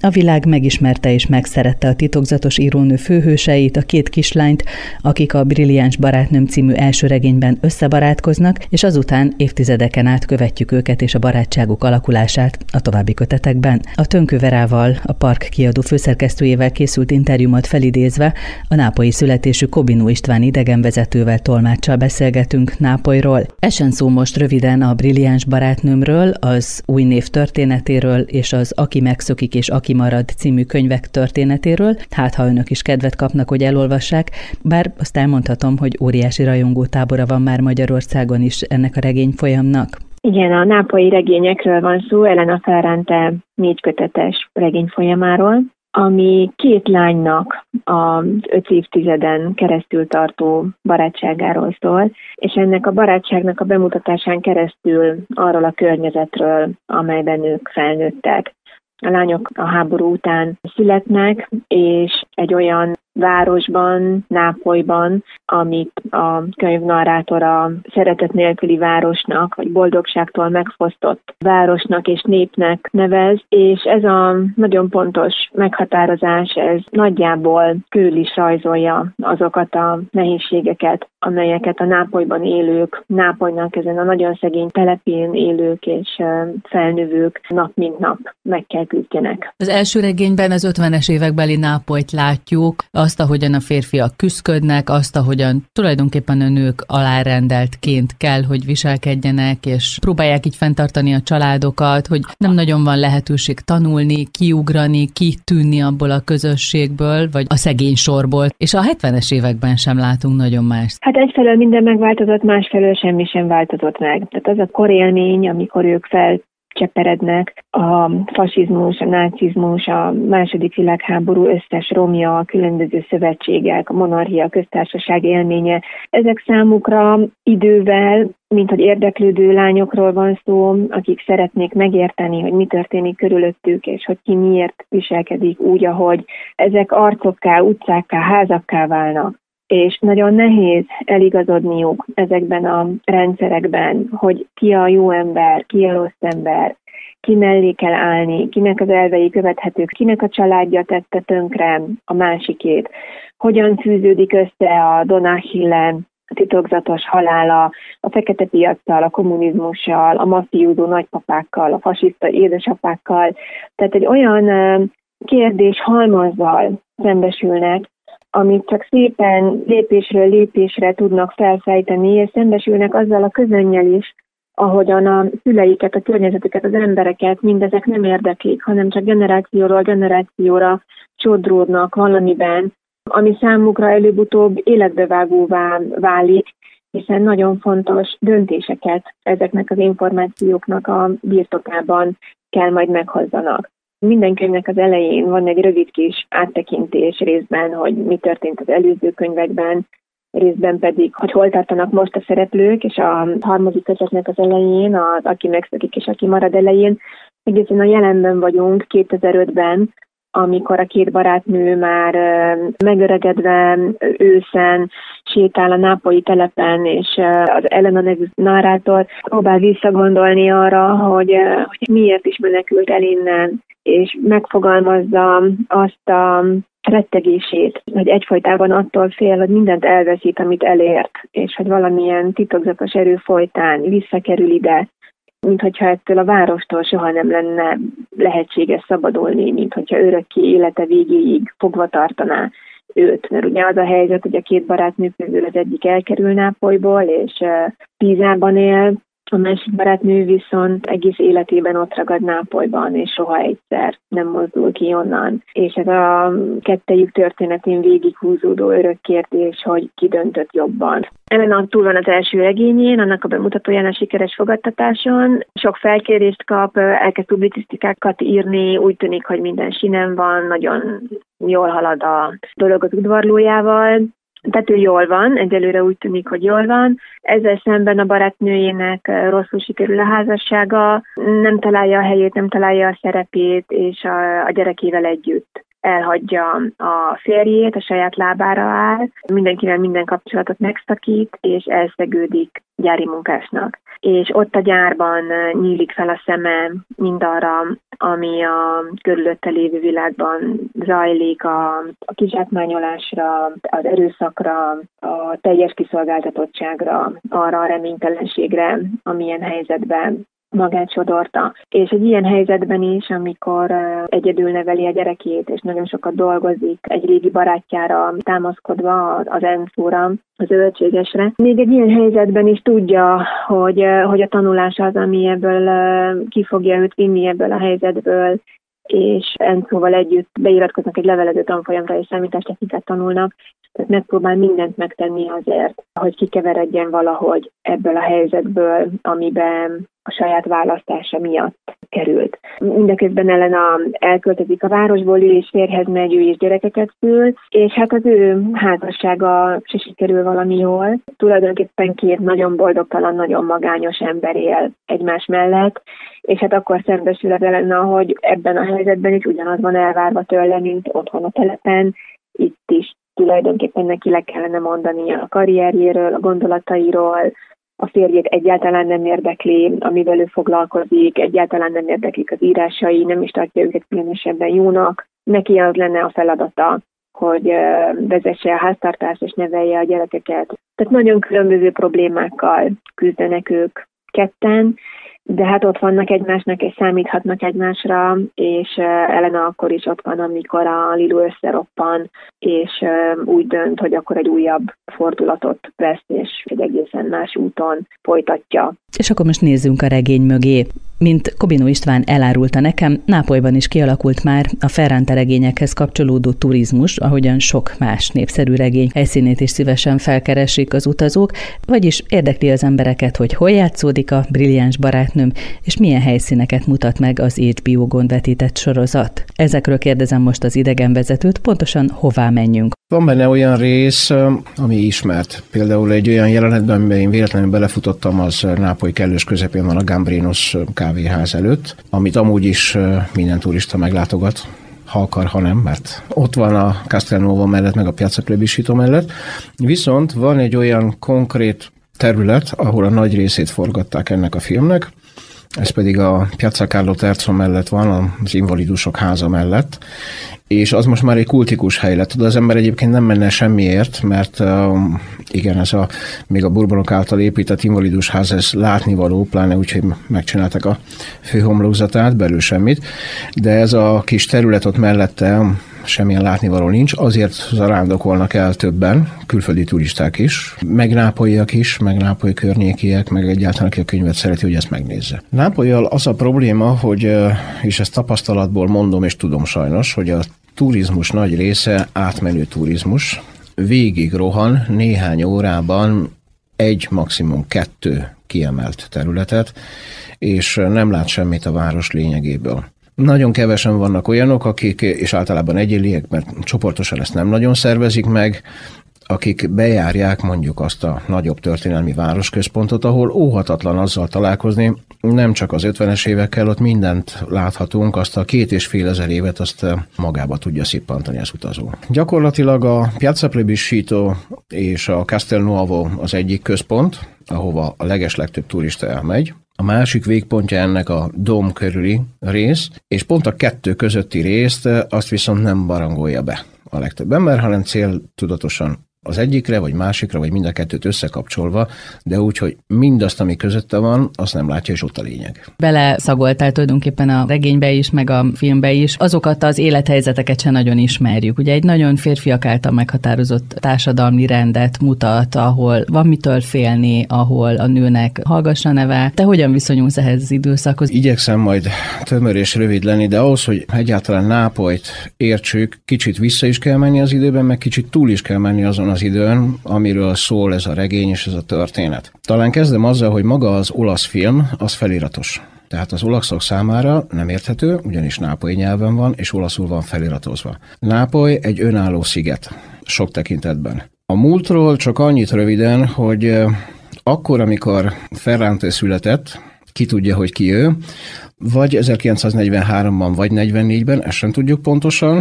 A világ megismerte és megszerette a titokzatos írónő főhőseit, a két kislányt, akik a Brilliáns barátnőm című első regényben összebarátkoznak, és azután évtizedeken át követjük őket és a barátságuk alakulását a további kötetekben. A Tönkő Verával, a Park kiadó főszerkesztőjével készült interjúmat felidézve a nápolyi születésű Kobinó István idegenvezetővel, tolmáccsal beszélgetünk Nápolyról. Essen szó most röviden a Brilliáns barátnőmről, az új név történetéről és az Aki megszökik és Aki marad című könyvek történetéről, hát ha önök is kedvet kapnak, hogy elolvassák, bár azt elmondhatom, hogy óriási rajongótábora van már Magyarországon is ennek a regényfolyamnak. Igen, a nápolyi regényekről van szó, Elena Ferrante 4 kötetes regényfolyamáról, ami 2 lánynak az 5 évtizeden keresztül tartó barátságáról szól, és ennek a barátságnak a bemutatásán keresztül arról a környezetről, amelyben ők felnőttek. A lányok a háború után születnek, és egy olyan városban, Nápolyban, amit a könyv narrátora szeretet nélküli városnak, vagy boldogságtól megfosztott városnak és népnek nevez, és ez a nagyon pontos meghatározás, ez nagyjából körül is rajzolja azokat a nehézségeket, amelyeket a Nápolyban élők, Nápolynak ezen a nagyon szegény telepén élők és felnövők nap mint nap meg kell küzdjenek. Az első regényben az 50-es évekbeli Nápolyt látjuk, azt, ahogyan a férfiak küszködnek, azt, ahogyan tulajdonképpen a nők alárendeltként kell, hogy viselkedjenek, és próbálják így fenntartani a családokat, hogy nem nagyon van lehetőség tanulni, kiugrani, kitűnni abból a közösségből, vagy a szegény sorból, és a 70-es években sem látunk nagyon más. Hát egyfelől minden megváltozott, másfelől semmi sem változott meg. Tehát az a korélmény, amikor ők felcseperednek, a fasizmus, a nácizmus, a második világháború összes romja, a különböző szövetségek, a monarchia, a köztársaság élménye, ezek számukra idővel, mint hogy érdeklődő lányokról van szó, akik szeretnék megérteni, hogy mi történik körülöttük, és hogy ki miért viselkedik úgy, ahogy ezek arcokká, utcákká, házakká válnak. És nagyon nehéz eligazodniuk ezekben a rendszerekben, hogy ki a jó ember, ki a rossz ember, ki mellé kell állni, kinek az elvei követhetők, kinek a családja tette tönkre a másikét, hogyan fűződik össze a Don Achille titokzatos halála, a fekete piaccal, a kommunizmussal, a mafiózó nagypapákkal, a fasiszta édesapákkal. Tehát egy olyan kérdés halmazzal szembesülnek, amit csak szépen lépésről lépésre tudnak felfejteni, és szembesülnek azzal a közönnyel is, ahogyan a szüleiket, a környezetüket, az embereket mindezek nem érdeklik, hanem csak generációról generációra csodródnak valamiben, ami számukra előbb-utóbb életbevágóvá válik, hiszen nagyon fontos döntéseket ezeknek az információknak a birtokában kell majd meghozzanak. Minden könyvnek az elején van egy rövid kis áttekintés részben, hogy mi történt az előző könyvekben, részben pedig, hogy hol tartanak most a szereplők, és a harmadik kötetnek az elején, az Aki megszökik és Aki marad elején, egészen a jelenben vagyunk, 2005-ben, amikor a 2 barátnő már megöregedve őszen sétál a nápolyi telepen, és az Elena nevű narrátor próbál visszagondolni arra, hogy miért is menekült el innen, és megfogalmazza azt a rettegését, hogy egyfolytában attól fél, hogy mindent elveszít, amit elért, és hogy valamilyen titokzatos erő folytán visszakerül ide, mint hogyha ettől a várostól soha nem lenne lehetséges szabadulni, mint hogyha örökké élete végéig fogva tartaná őt. Mert ugye az a helyzet, hogy a 2 barátnő közül az egyik elkerül Nápolyból, és Pízában él, a másik barátnő viszont egész életében ott ragad Nápolyban, és soha egyszer nem mozdul ki onnan. És ez a kettejük történetén végighúzódó örök kérdés, hogy ki döntött jobban. Elena túl van az első regényén, annak a bemutatóján, a sikeres fogadtatáson. Sok felkérést kap, elkezd publicisztikákat írni, úgy tűnik, hogy minden sinem van, nagyon jól halad a dolog az udvarlójával. Tehát ő jól van, egyelőre úgy tűnik, hogy jól van. Ezzel szemben a barátnőjének rosszul sikerül a házassága, nem találja a helyét, nem találja a szerepét, és a gyerekével együtt elhagyja a férjét, a saját lábára áll, mindenkivel minden kapcsolatot megszakít, és elszegődik gyári munkásnak. És ott a gyárban nyílik fel a szeme mindarra, ami a körülötte lévő világban zajlik, a kizsákmányolásra, az erőszakra, a teljes kiszolgáltatottságra, arra a reménytelenségre, amilyen helyzetben magát sodorta. És egy ilyen helyzetben is, amikor egyedül neveli a gyerekét, és nagyon sokat dolgozik, egy régi barátjára támaszkodva, az Enzóra, az zöldségesre, még egy ilyen helyzetben is tudja, hogy a tanulás az, ami ebből ki fogja őt vinni ebből a helyzetből, és Enzóval együtt beiratkoznak egy levelező tanfolyamra, és számítástechnikát tanulnak, tehát megpróbál mindent megtenni azért, hogy kikeveredjen valahogy ebből a helyzetből, amiben a saját választása miatt került. Mindeközben Elena elköltözik a városból, ő is férjhez megy, ő is gyerekeket szül, és hát az ő házassága se sikerül valami jól. Tulajdonképpen két nagyon boldogtalan, nagyon magányos ember él egymás mellett, és hát akkor szembesül az Elena, hogy ebben a helyzetben is ugyanaz van elvárva tőle, mint otthon a telepen, itt is tulajdonképpen neki le kellene mondania a karrierjéről, a gondolatairól, a férjét egyáltalán nem érdekli, amivel ő foglalkozik, egyáltalán nem érdeklik az írásai, nem is tartja őket különösebben jónak. Neki az lenne a feladata, hogy vezesse a háztartást és nevelje a gyerekeket. Tehát nagyon különböző problémákkal küzdenek ők ketten, de hát ott vannak egymásnak, és számíthatnak egymásra, és Elena akkor is ott van, amikor a Lilu összeroppan, és úgy dönt, hogy akkor egy újabb fordulatot vesz, és egy egészen más úton folytatja. És akkor most nézzünk a regény mögé. Mint Kobino István elárulta nekem, Nápolyban is kialakult már a Ferrante regényekhez kapcsolódó turizmus, ahogyan sok más népszerű regény helyszínét is szívesen felkeresik az utazók, vagyis érdekli az embereket, hogy hol játszódik a Brilliáns barátnőm, és milyen helyszíneket mutat meg az HBO-gon vetített sorozat. Ezekről kérdezem most az idegenvezetőt, pontosan hová menjünk. Van benne olyan rész, ami ismert. Például egy olyan jelenetben, amiben én véletlenül belefutottam, az Nápoly kellős közepén van a Gambrinos kávéház előtt, amit amúgy is minden turista meglátogat, ha akar, ha nem, mert ott van a Castelnuovo mellett, meg a Piazza Plebiscito mellett. Viszont van egy olyan konkrét terület, ahol a nagy részét forgatták ennek a filmnek, ez pedig a Piazza Carlo III mellett van, az invalidusok háza mellett, és az most már egy kultikus hely lett. Az ember egyébként nem menne semmiért, mert igen, ez még a Bourbonok által épített invalidusház, ez látnivaló, pláne úgy, hogy megcsinálták a főhomlokzatát, belül semmit, de ez a kis terület ott mellette semmilyen látnivaló nincs, azért zarándokolnak el többen, külföldi turisták is, meg nápolyiak is, meg nápoly környékiek, meg egyáltalán aki a könyvet szereti, hogy ezt megnézze. Nápollyal az a probléma, hogy, és ezt tapasztalatból mondom, és tudom sajnos, hogy a turizmus nagy része átmenő turizmus, végig rohan néhány órában egy, maximum 2 kiemelt területet, és nem lát semmit a város lényegéből. Nagyon kevesen vannak olyanok, akik, és általában egyéniek, mert csoportosan ezt nem nagyon szervezik meg, akik bejárják mondjuk azt a nagyobb történelmi városközpontot, ahol óhatatlan azzal találkozni, nem csak az 50-es évekkel, ott mindent láthatunk, azt a 2500 évet azt magába tudja szippantani az utazó. Gyakorlatilag a Piazza Plebiscito és a Castelnuovo az egyik központ, ahova a legeslegtöbb turista elmegy. A másik végpontja ennek a dóm körüli rész, és pont a 2 közötti részt azt viszont nem barangolja be a legtöbb ember, hanem céltudatosan az egyikre, vagy másikra, vagy mind a 2-t összekapcsolva, de úgy, hogy mindazt, ami közötte van, azt nem látja, és ott a lényeg. Beleszagoltál tulajdonképpen a regénybe is, meg a filmbe is. Azokat az élethelyzeteket sem nagyon ismerjük. Ugye egy nagyon férfiak által meghatározott társadalmi rendet mutat, ahol van mitől félni, ahol a nőnek hallgassa neve. Te hogyan viszonyulsz ehhez az időszakhoz? Igyekszem majd tömör és rövid lenni, de ahhoz, hogy egyáltalán Nápolyt értsük, kicsit vissza is kell menni az időben, meg kicsit túl is kell menni azon az időn, amiről szól ez a regény és ez a történet. Talán kezdem azzal, hogy maga az olasz film, az feliratos. Tehát az olaszok számára nem érthető, ugyanis nápolyi nyelven van, és olaszul van feliratozva. Nápoly egy önálló sziget, sok tekintetben. A múltról csak annyit röviden, hogy akkor, amikor Ferrante született, ki tudja, hogy ki ő, vagy 1943-ban, vagy 44-ben, ezt sem tudjuk pontosan,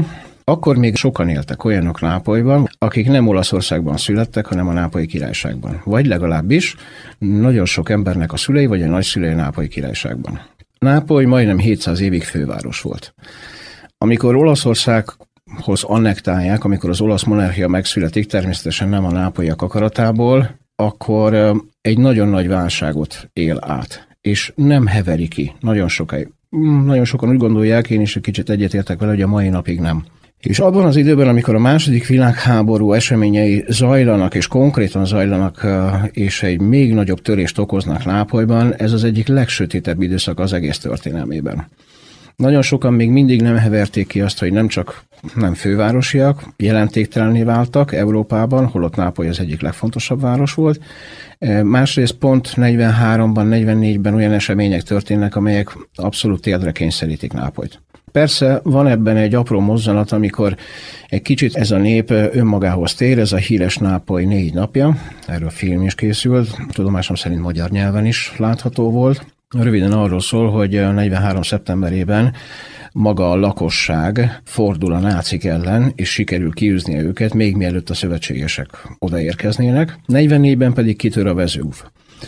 Akkor még sokan éltek olyanok Nápolyban, akik nem Olaszországban születtek, hanem a Nápolyi Királyságban. Vagy legalábbis nagyon sok embernek a szülei vagy a nagyszülei Nápolyi Királyságban. Nápoly majdnem 700 évig főváros volt. Amikor Olaszországhoz annektálják, amikor az olasz monarchia megszületik, természetesen nem a nápolyiak akaratából, akkor egy nagyon nagy válságot él át, és nem heveri ki nagyon sokáig. Nagyon sokan úgy gondolják, én is egy kicsit egyetértek vele, hogy a mai napig nem. És abban az időben, amikor a II. Világháború eseményei zajlanak, és konkrétan zajlanak, és egy még nagyobb törést okoznak Nápolyban, ez az egyik legsötétebb időszak az egész történelmében. Nagyon sokan még mindig nem heverték ki azt, hogy nem csak nem fővárosiak, jelentéktelenné váltak Európában, holott Nápoly az egyik legfontosabb város volt. Másrészt pont 43-ban, 44-ben olyan események történnek, amelyek abszolút térdre kényszerítik Nápolyt. Persze van ebben egy apró mozzanat, amikor egy kicsit ez a nép önmagához tér, ez a híres Nápoly 4 napja, erről film is készült, tudomásom szerint magyar nyelven is látható volt. Röviden arról szól, hogy 43. szeptemberében maga a lakosság fordul a nácik ellen, és sikerül kiűznie őket, még mielőtt a szövetségesek odaérkeznének. 44-ben pedig kitör a Vezúv.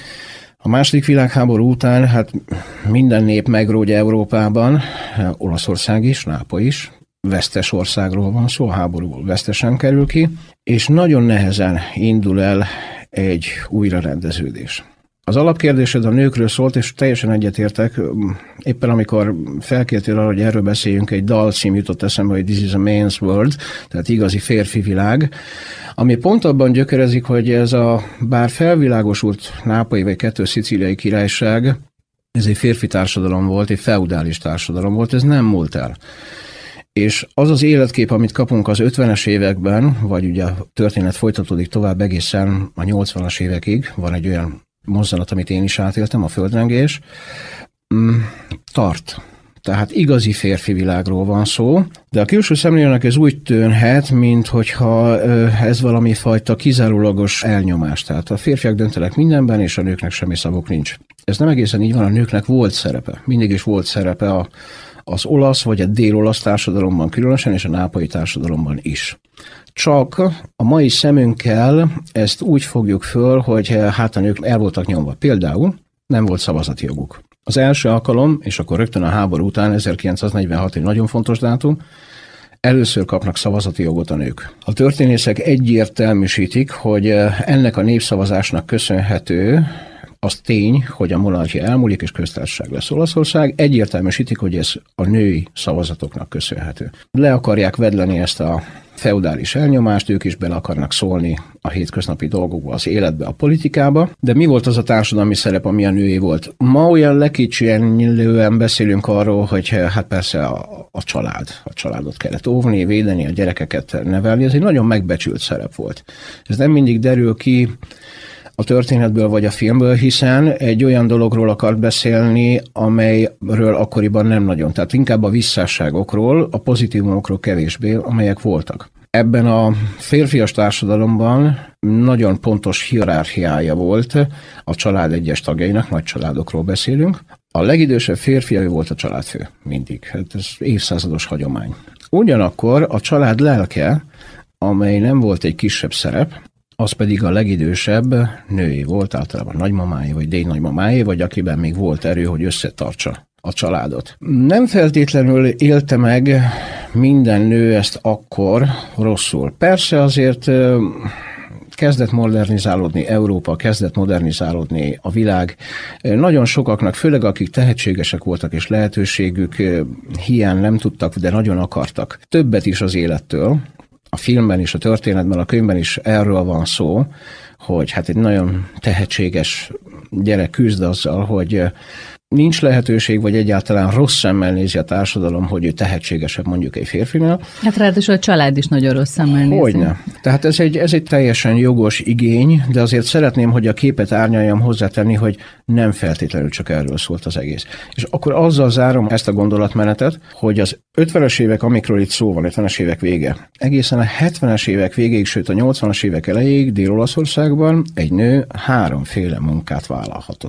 A II. Világháború után hát minden nép megródja Európában, Olaszország is, Nápoly is, vesztes országról van szó, a háborúból vesztesen kerül ki, és nagyon nehezen indul el egy újrarendeződés. Az alapkérdésed a nőkről szólt, és teljesen egyetértek. Éppen amikor felkértél arra, hogy erről beszéljünk, egy dalcím jutott eszembe, hogy This is a Man's World, tehát igazi férfi világ, ami pont abban gyökerezik, hogy ez a bár felvilágosult nápolyi vagy kettő szicíliai királyság, ez egy férfi társadalom volt, egy feudális társadalom volt, ez nem múlt el. És az az életkép, amit kapunk az 50-es években, vagy ugye a történet folytatódik tovább egészen a 80-as évekig, van egy olyan mozzanat, amit én is átéltem, a földrengés, tart. Tehát igazi férfi világról van szó, de a külső szemlélőnek ez úgy tűnhet, minthogyha ez valami fajta kizárólagos elnyomás. Tehát a férfiak döntenek mindenben, és a nőknek semmi szavuk nincs. Ez nem egészen így van, a nőknek volt szerepe. Mindig is volt szerepe az olasz vagy a dél-olasz társadalomban különösen, és a nápolyi társadalomban is. Csak a mai szemünkkel ezt úgy fogjuk föl, hogy hát a nők el voltak nyomva. Például nem volt szavazati joguk. Az első alkalom, és akkor rögtön a háború után, 1946 egy nagyon fontos dátum, először kapnak szavazati jogot a nők. A történészek egyértelműsítik, hogy ennek a népszavazásnak köszönhető az tény, hogy a monarchia elmúlik és köztársaság lesz Olaszország, egyértelműsítik, hogy ez a női szavazatoknak köszönhető. Le akarják vedleni ezt a feudális elnyomást, ők is bele akarnak szólni a hétköznapi dolgokba, az életbe, a politikába, de mi volt az a társadalmi szerep, ami a női volt? Ma olyan lekicsinyelően beszélünk arról, hogy hát persze a családot kellett óvni, védeni, a gyerekeket nevelni, ez egy nagyon megbecsült szerep volt. Ez nem mindig derül ki a történetből vagy a filmből, hiszen egy olyan dologról akart beszélni, amelyről akkoriban nem nagyon. Tehát inkább a visszásságokról, a pozitívumokról kevésbé, amelyek voltak. Ebben a férfias társadalomban nagyon pontos hierarchiája volt a család egyes tagjainak, nagy családokról beszélünk. A legidősebb férfi volt a családfő, mindig. Hát ez évszázados hagyomány. Ugyanakkor a család lelke, amely nem volt egy kisebb szerep, az pedig a legidősebb női volt, általában nagymamáé, vagy dédnagymamáé, vagy akiben még volt erő, hogy összetartsa a családot. Nem feltétlenül élte meg minden nő ezt akkor rosszul. Persze azért kezdett modernizálódni Európa, kezdett modernizálódni a világ. Nagyon sokaknak, főleg akik tehetségesek voltak és lehetőségük hiány nem tudtak, de nagyon akartak többet is az élettől. A filmben is, a történetben, a könyvben is erről van szó, hogy hát egy nagyon tehetséges gyerek küzd azzal, hogy nincs lehetőség, vagy egyáltalán rossz szemmel nézi a társadalom, hogy ő tehetségesebb mondjuk egy férfinál. Hát ráadásul a család is nagyon rossz szemmel nézi. Hogyne. Tehát ez egy teljesen jogos igény, de azért szeretném, hogy a képet árnyaljam hozzátenni, hogy nem feltétlenül csak erről szólt az egész. És akkor azzal zárom ezt a gondolatmenetet, hogy az 50-es évek, amikről itt szó van, 50-es évek vége, egészen a 70-es évek végéig, sőt a 80-as évek elejéig Dél-Olaszországban egy nő 3 munkát vállalhatott.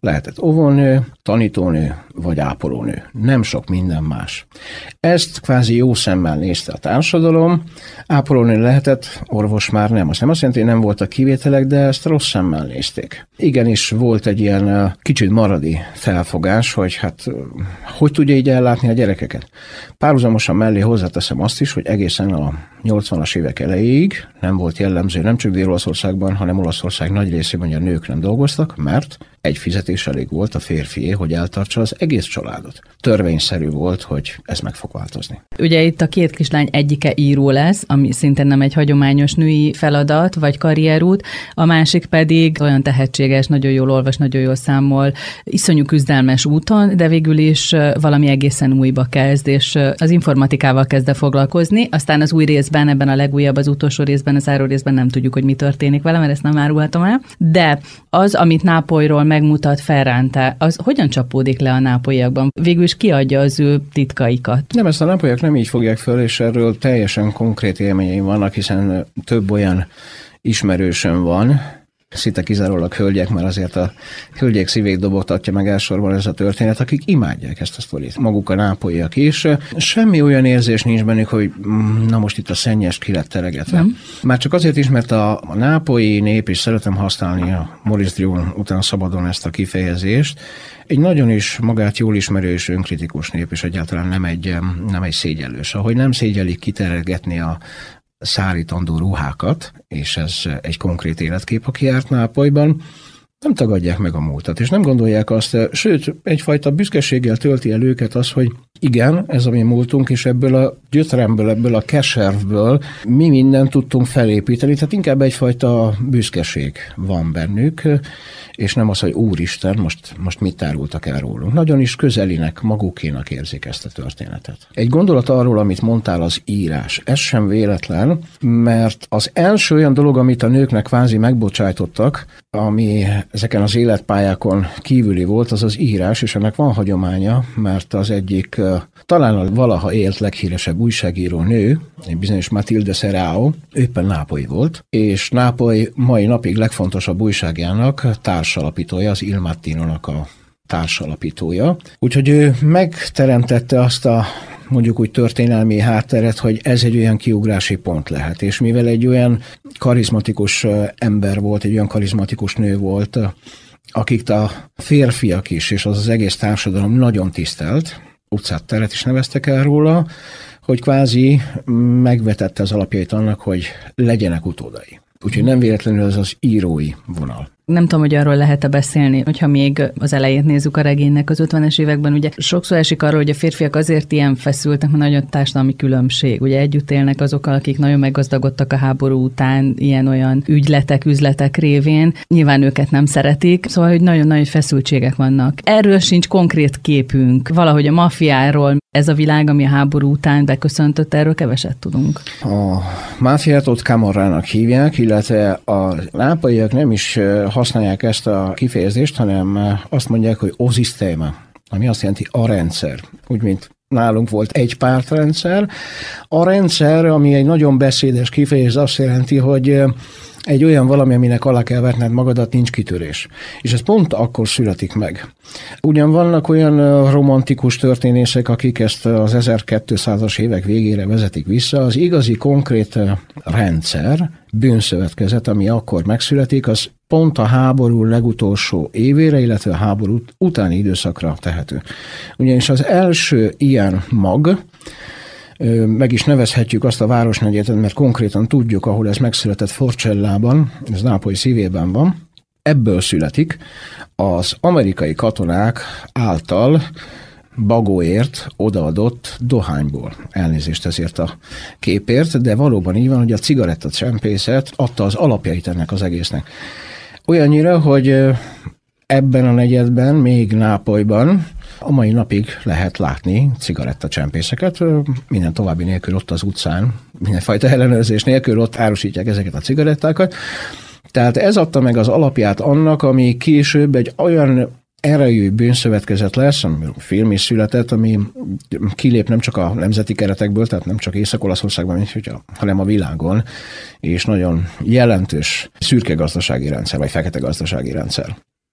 Lehetett óvónő, tanítónő vagy ápolónő. Nem sok minden más. Ezt kvázi jó szemmel nézte a társadalom. Ápolónő lehetett, orvos már nem. Azt nem azt jelenti, hogy nem voltak kivételek, de ezt rossz szemmel nézték. Igenis volt egy ilyen kicsit maradi felfogás, hogy hát hogy tudja így ellátni a gyerekeket. Párhuzamosan mellé hozzáteszem azt is, hogy egészen a 80-as évek elejéig nem volt jellemző, nem csak Dél-Olaszországban, hanem Olaszország nagy részében, hogy a nők nem dolgoztak, mert egy fizetés elég volt a férfié, hogy eltartsa az egész családot. Törvényszerű volt, hogy ez meg fog változni. Ugye itt a két kislány egyike író lesz, ami szintén nem egy hagyományos női feladat vagy karrierút, a másik pedig olyan tehetséges, nagyon jól olvas, nagyon jól számol, iszonyú küzdelmes úton, de végül is valami egészen újba kezd, és az informatikával kezd el foglalkozni, aztán az új részben, ebben a legújabb, az utolsó részben, az záró részben nem tudjuk, hogy mi történik vele, mert ezt nem árulhatom el, de az, amit Nápolyról megmutat Ferrante, az hogyan csapódik le a nápolyiakban? Végül is kiadja az ő titkaikat? Nem, ezt a nápolyiak nem így fogják föl, és erről teljesen konkrét élményeim vannak, hiszen több olyan ismerősöm van, szinte kizárólag hölgyek, mert azért a hölgyek szívét dobogtatja meg elsősorban ez a történet, akik imádják ezt a sztorit. Maguk a nápolyiak is. Semmi olyan érzés nincs bennük, hogy na most itt a szennyest ki lett teregetve. Nem. Már csak azért is, mert a nápolyi nép, és szeretem használni a Maurice Druon után szabadon ezt a kifejezést, egy nagyon is magát jól ismerő és önkritikus nép, és egyáltalán nem egy szégyellős. Ahogy nem szégyelik kiteregetni a szárítandó ruhákat, és ez egy konkrét életkép, aki járt Nápolyban, nem tagadják meg a múltat, és nem gondolják azt, sőt, egyfajta büszkeséggel tölti el őket az, hogy igen, ez a mi múltunk, és ebből a gyötremből, ebből a keservből mi mindent tudtunk felépíteni, tehát inkább egyfajta büszkeség van bennük, és nem az, hogy úristen, most mit árultak el rólunk. Nagyon is közelinek, magukénak érzik ezt a történetet. Egy gondolat arról, amit mondtál, az írás. Ez sem véletlen, mert az első olyan dolog, amit a nőknek kvázi megbocsájtottak, ami ezeken az életpályákon kívüli volt, az az írás, és ennek van hagyománya, mert az egyik talán a valaha élt leghíresebb újságíró nő, egy bizonyos Matilde Serrao, éppen nápolyi volt, és Nápoly mai napig legfontosabb újságjának társalapítója, az Il Mattino-nak a társalapítója. Úgyhogy ő megteremtette azt a mondjuk úgy történelmi hátteret, hogy ez egy olyan kiugrási pont lehet. És mivel egy olyan karizmatikus ember volt, egy olyan karizmatikus nő volt, akik a férfiak is, és az egész társadalom nagyon tisztelt, utcát, teret is neveztek el róla, hogy kvázi megvetette az alapjait annak, hogy legyenek utódai. Úgyhogy nem véletlenül ez az írói vonal. Nem tudom, hogy arról lehet-e beszélni, hogyha még az elejét nézzük a regénynek az 50-es években, ugye sokszor esik arról, hogy a férfiak azért ilyen feszültek, mert nagyon társadalmi különbség. Ugye együtt élnek azokkal, akik nagyon meggazdagodtak a háború után, ilyen-olyan üzletek révén. Nyilván őket nem szeretik, szóval, hogy nagyon nagy feszültségek vannak. Erről sincs konkrét képünk. Valahogy a maffiáról, ez a világ, ami a háború után beköszöntött, erről keveset tudunk. A máfiát ott Camorrának hívják, illetve a nápolyiak nem is használják ezt a kifejezést, hanem azt mondják, hogy o sistema, ami azt jelenti a rendszer. Úgy, mint nálunk volt egy pártrendszer. A rendszer, ami egy nagyon beszédes kifejezés, azt jelenti, hogy egy olyan valami, aminek alá kell vetned magadat, nincs kitörés. És ez pont akkor születik meg. Ugyan vannak olyan romantikus történészek, akik ezt az 1200-as évek végére vezetik vissza, az igazi konkrét rendszer, bűnszövetkezet, ami akkor megszületik, az pont a háború legutolsó évére, illetve a háború utáni időszakra tehető. Ugyanis az első ilyen mag, meg is nevezhetjük azt a városnegyet, mert konkrétan tudjuk, ahol ez megszületett, Forcellában, ez Nápoly szívében van, ebből születik az amerikai katonák által bagóért odaadott dohányból. Elnézést ezért a képért, de valóban így van, hogy a cigarettacsempészet adta az alapjait ennek az egésznek. Olyannyira, hogy ebben a negyedben, még Nápolyban a mai napig lehet látni cigarettacsempészeket, minden további nélkül ott az utcán, mindenfajta ellenőrzés nélkül ott árusítják ezeket a cigarettákat. Tehát ez adta meg az alapját annak, ami később egy olyan erejű bűnszövetkezet lesz, amiről film is született, ami kilép nem csak a nemzeti keretekből, tehát nem csak Észak-Olaszországban, hanem a világon, és nagyon jelentős szürke gazdasági rendszer, vagy fekete gazdasági rendszer.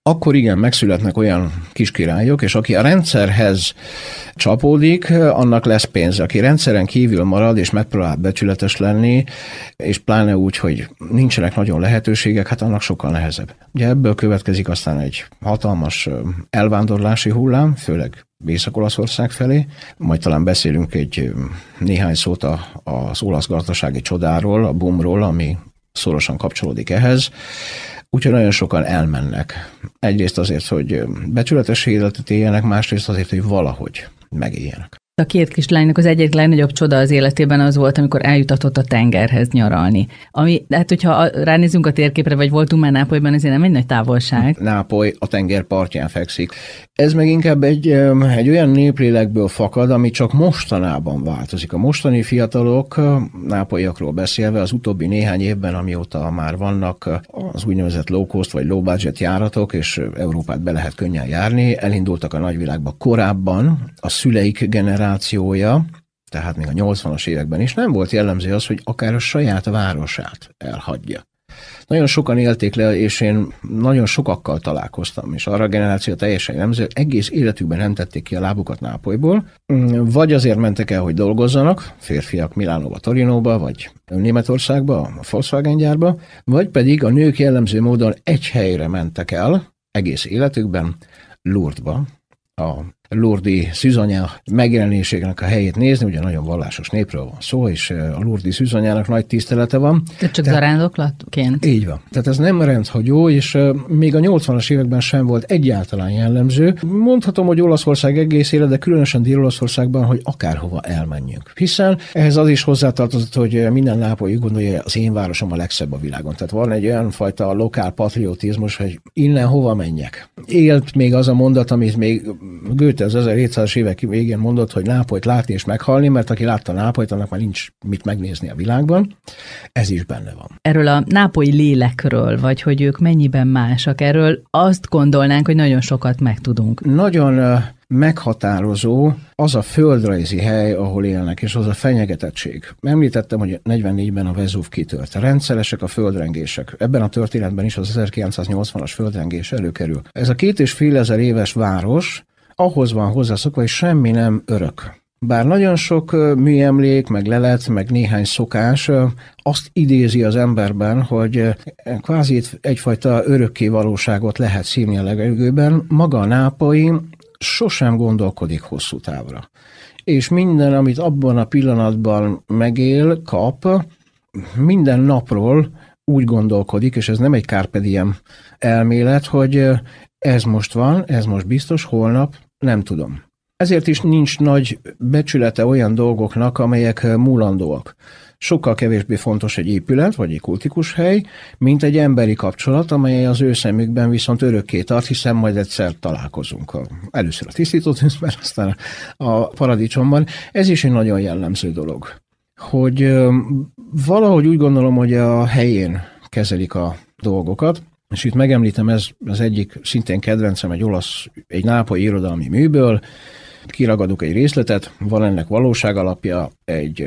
akkor igen, megszületnek olyan kiskirályok, és aki a rendszerhez csapódik, annak lesz pénz. Aki rendszeren kívül marad, és megpróbál becsületes lenni, és pláne úgy, hogy nincsenek nagyon lehetőségek, hát annak sokkal nehezebb. Ugye ebből következik aztán egy hatalmas elvándorlási hullám, főleg Észak-Olaszország felé, majd talán beszélünk néhány szót az olasz gazdasági csodáról, a boomról, ami szorosan kapcsolódik ehhez. Úgyhogy nagyon sokan elmennek. Egyrészt azért, hogy becsületes életet éljenek, másrészt azért, hogy valahogy megéljenek. A két kislánynak az egyik legnagyobb csoda az életében az volt, amikor eljutatott a tengerhez nyaralni. Ami, hát hogyha ránézünk a térképre, vagy voltunk már Nápolyban, ezért nem egy nagy távolság. Nápoly a tenger partján fekszik. Ez meg inkább egy olyan néplélekből fakad, ami csak mostanában változik. A mostani fiatalok, nápolyakról beszélve, az utóbbi néhány évben, amióta már vannak az úgynevezett low cost vagy low budget járatok, és Európát be lehet könnyen járni, elindultak a nagyvilágba korábban, a szüleik generációja, tehát még a 80-as években is nem volt jellemző az, hogy akár a saját városát elhagyja. Nagyon sokan élték le, és én nagyon sokakkal találkoztam, és arra a generáció teljesen jellemző, egész életükben nem tették ki a lábukat Nápolyból, vagy azért mentek el, hogy dolgozzanak, férfiak Milánóba, Torinóba, vagy Németországba, a Volkswagen gyárba, vagy pedig a nők jellemző módon egy helyre mentek el egész életükben, Lourdesba, a lourdi szűzanya megjelenésének a helyét nézni, ugye nagyon vallásos népről van szó, és a lourdi szűzanyának nagy tisztelete van. De csak zarándoklatként? Így van. Tehát ez nem rendhagyó, és még a 80-as években sem volt egyáltalán jellemző. Mondhatom, hogy Olaszország egészére, de különösen Dél-Olaszországban, hogy akárhova elmenjünk. Hiszen ehhez az is hozzátartozott, hogy minden nápolyi gondolja, az én városom a legszebb a világon. Tehát van egy olyan fajta lokál patriotizmus, hogy innen hova menjek. Élt még az a mondat, amit még Goethe az 1700-as évek végén mondott, hogy Nápolyt látni és meghalni, mert aki látta Nápolyt, annak már nincs mit megnézni a világban. Ez is benne van. Erről a nápolyi lélekről, vagy hogy ők mennyiben másak, erről azt gondolnánk, hogy nagyon sokat megtudunk. Nagyon meghatározó az a földrajzi hely, ahol élnek, és az a fenyegetettség. Említettem, hogy 44-ben a Vezúv kitört. Rendszeresek a földrengések. Ebben a történetben is az 1980-as földrengés előkerül. Ez a 2500 éves város ahhoz van hozzászokva, hogy semmi nem örök. Bár nagyon sok műemlék, meg lelet, meg néhány szokás azt idézi az emberben, hogy kvázi egyfajta örökké valóságot lehet szívni a levegőben, maga a nápolyi sosem gondolkodik hosszú távra. És minden, amit abban a pillanatban megél, kap, minden napról úgy gondolkodik, és ez nem egy carpe diem elmélet, hogy ez most van, ez most biztos, holnap nem tudom. Ezért is nincs nagy becsülete olyan dolgoknak, amelyek múlandóak. Sokkal kevésbé fontos egy épület, vagy egy kultikus hely, mint egy emberi kapcsolat, amely az ő szemükben viszont örökké tart, hiszen majd egyszer találkozunk. Először a tisztítótűzben, aztán a paradicsomban. Ez is egy nagyon jellemző dolog, hogy valahogy úgy gondolom, hogy a helyén kezelik a dolgokat, és itt megemlítem, ez az egyik szintén kedvencem, egy nápolyi irodalmi műből, kiragadok egy részletet, van ennek valóság alapja, egy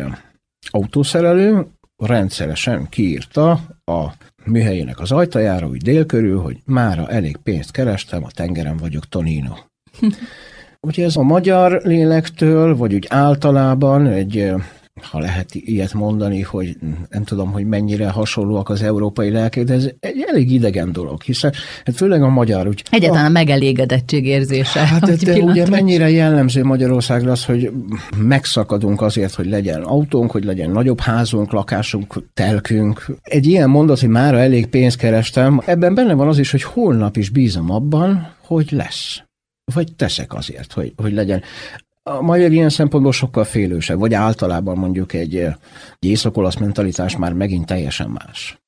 autószerelő rendszeresen kiírta a műhelyének az ajtajára, úgy dél körül, hogy mára elég pénzt kerestem, a tengeren vagyok, Tonino. Ugye ez a magyar lélektől, vagy úgy általában ha lehet ilyet mondani, hogy nem tudom, hogy mennyire hasonlóak az európai lelkek, de ez egy elég idegen dolog, hiszen hát főleg a magyar úgy... Egyáltalán a megelégedettség érzése. Hát de ugye mennyire jellemző Magyarországra az, hogy megszakadunk azért, hogy legyen autónk, hogy legyen nagyobb házunk, lakásunk, telkünk. Egy ilyen mondat, hogy mára elég pénzt kerestem, ebben benne van az is, hogy holnap is bízom abban, hogy lesz. Vagy teszek azért, hogy legyen. A magyar ilyen szempontból sokkal félősebb, vagy általában mondjuk egy észak-olasz mentalitás már megint teljesen más.